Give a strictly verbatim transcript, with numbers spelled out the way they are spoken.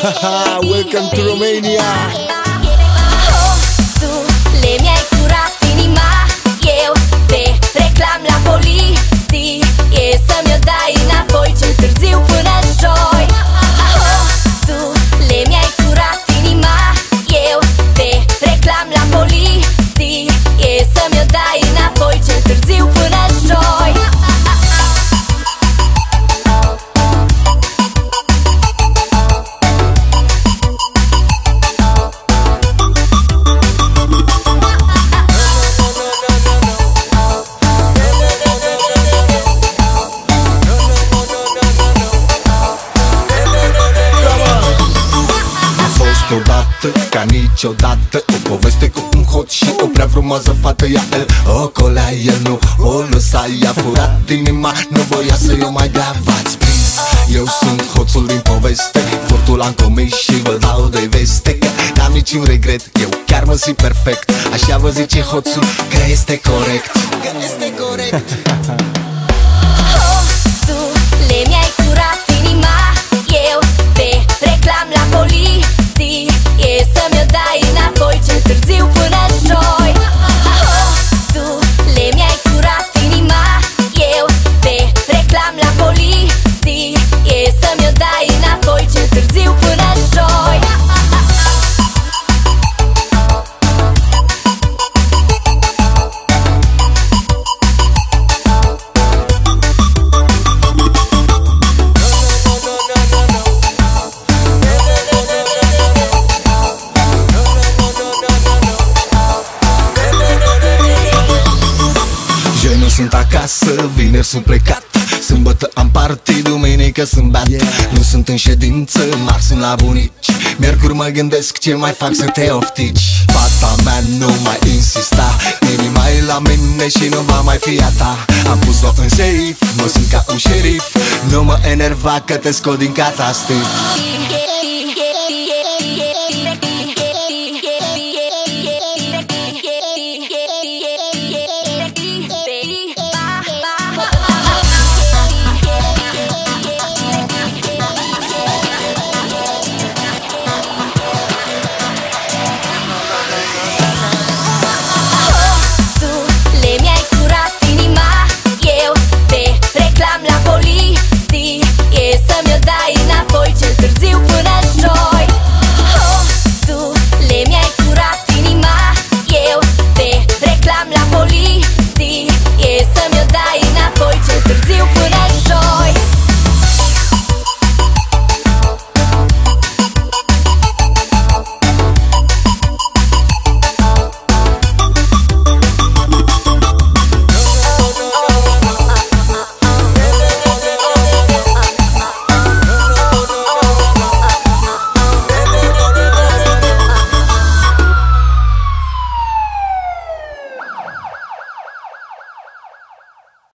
Welcome to Romania. Oh, tu le mi-ai furat inima, eu te reclam la poliție. Să-mi o dai înapoi cel târziu până joi. Oh, tu le mi-ai furat inima, eu te reclam la poliție. Să-mi o dai înapoi cel târziu până joi. Odată, ca niciodată, o poveste cu un hoț și o prea frumoasă fată. Ea el o colea, el nu o lăsa. I-a furat inima, nu voia să-i o mai dea. V-ați prins, eu sunt hoțul din poveste. Furtul l-am comis și vă dau de veste că n-am niciun regret, eu chiar mă simt perfect. Așa vă zice hoțul că este corect, că este corect. Oh, tu le mi-ai furat inima, eu te reclam la poliție. Să-mi o dai înapoi cel târziu până joi. Oh, tu le mi-ai furat inima, eu te reclam la poliție. Să-mi o dai înapoi cel târziu până joi. Sunt acasă, vineri sunt plecat, sâmbătă am party, duminică sunt beat. Nu sunt în ședință, marți sunt la bunici, miercuri mă gândesc ce mai fac să te oftici. Fata mea nu mai insista, inima e la mine și nu va mai fi a ta. Am pus-o în safe, mă simt ca un șerif, nu mă enerva că te scot din catastrof.